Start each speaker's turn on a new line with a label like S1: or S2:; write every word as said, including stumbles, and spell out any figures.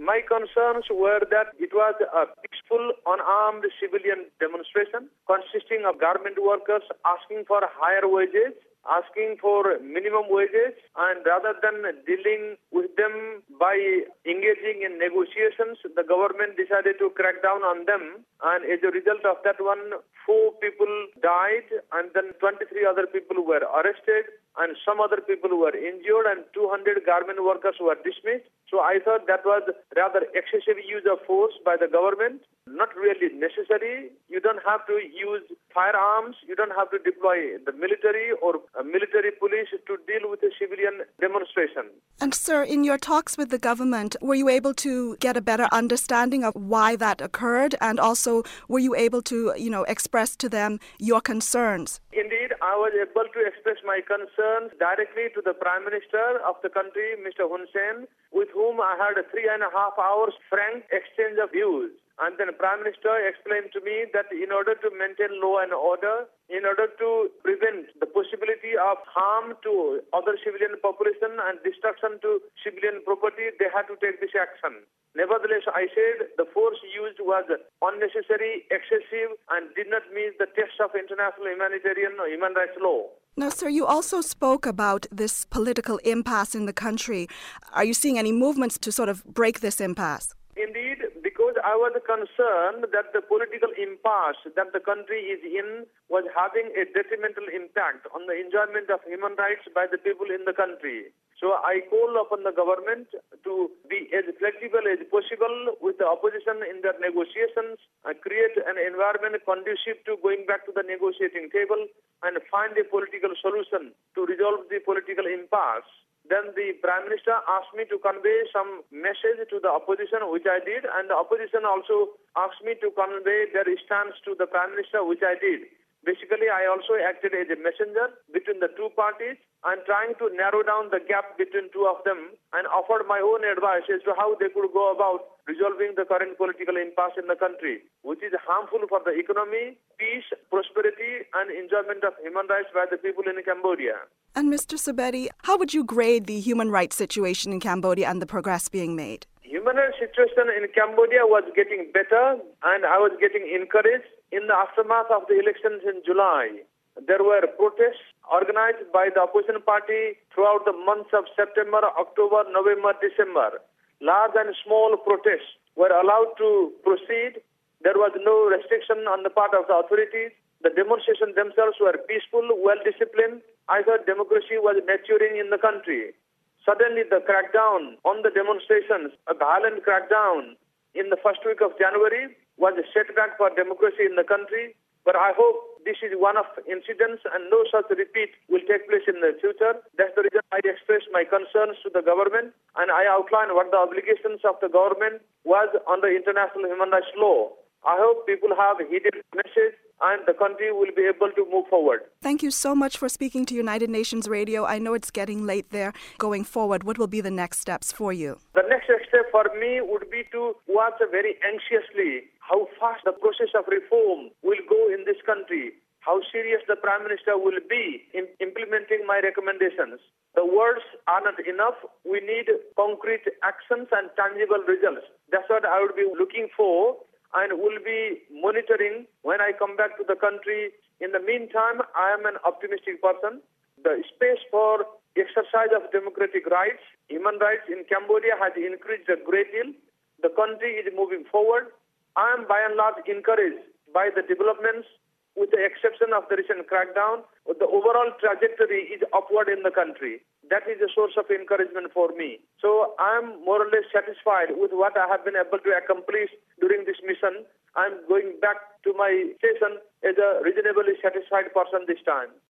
S1: My concerns were that it was a peaceful, unarmed civilian demonstration consisting of garment workers asking for higher wages, asking for minimum wages, and rather than dealing with them by engaging in negotiations, the government decided to crack down on them, and as a result of that one, four people died, and then twenty-three other people were arrested, and some other people were injured, and two hundred garment workers were dismissed. So I thought that was rather excessive use of force by the government, not really necessary. You don't have to use firearms, you don't have to deploy the military or a military police to deal with a civilian demonstration.
S2: And sir, in your talks with the government, were you able to get a better understanding of why that occurred? And also, were you able to, you know, express to them your concerns?
S1: Indeed, I was able to express my concerns directly to the Prime Minister of the country, Mister Hun Sen, with whom I had a three and a half hours frank exchange of views. And then the Prime Minister explained to me that in order to maintain law and order, in order to prevent the possibility of harm to other civilian population and destruction to civilian property, they had to take this action. Nevertheless, I said the force used was unnecessary, excessive, and did not meet the test of international humanitarian or human rights law.
S2: Now, sir, you also spoke about this political impasse in the country. Are you seeing any movements to sort of break this impasse?
S1: Indeed, because I was concerned that the political impasse that the country is in was having a detrimental impact on the enjoyment of human rights by the people in the country. So I call upon the government to be as flexible as possible with the opposition in their negotiations and create an environment conducive to going back to the negotiating table and find a political solution to resolve the political impasse. Then the Prime Minister asked me to convey some message to the opposition, which I did, and the opposition also asked me to convey their stance to the Prime Minister, which I did. Basically, I also acted as a messenger between the two parties and trying to narrow down the gap between two of them and offered my own advice as to how they could go about resolving the current political impasse in the country, which is harmful for the economy, peace, prosperity, and enjoyment of human rights by the people in Cambodia.
S2: And Mister Sabeti, how would you grade the human rights situation in Cambodia and the progress being made?
S1: Human rights situation in Cambodia was getting better, and I was getting encouraged. In the aftermath of the elections in July, there were protests organized by the opposition party throughout the months of September, October, November, December. Large and small protests were allowed to proceed. There was no restriction on the part of the authorities. The demonstrations themselves were peaceful, well-disciplined. I thought democracy was maturing in the country. Suddenly, the crackdown on the demonstrations, a violent crackdown in the first week of January, was a setback for democracy in the country. But I hope this is one of incidents and no such repeat will take place in the future. That's the reason I expressed my concerns to the government, and I outlined what the obligations of the government was under international human rights law. I hope people have heeded the message and the country will be able to move forward.
S2: Thank you so much for speaking to United Nations Radio. I know it's getting late there. Going forward, what will be the next steps for you?
S1: The next step for me would be to watch very anxiously how fast the process of reform will go in this country, how serious the Prime Minister will be in implementing my recommendations. The words are not enough. We need concrete actions and tangible results. That's what I would be looking for and will be monitoring when I come back to the country. In the meantime, I am an optimistic person. The space for exercise of democratic rights, human rights in Cambodia has increased a great deal. The country is moving forward. I am by and large encouraged by the developments, with the exception of the recent crackdown. The overall trajectory is upward in the country. That is a source of encouragement for me. So I am more or less satisfied with what I have been able to accomplish during this mission. I am going back to my station as a reasonably satisfied person this time.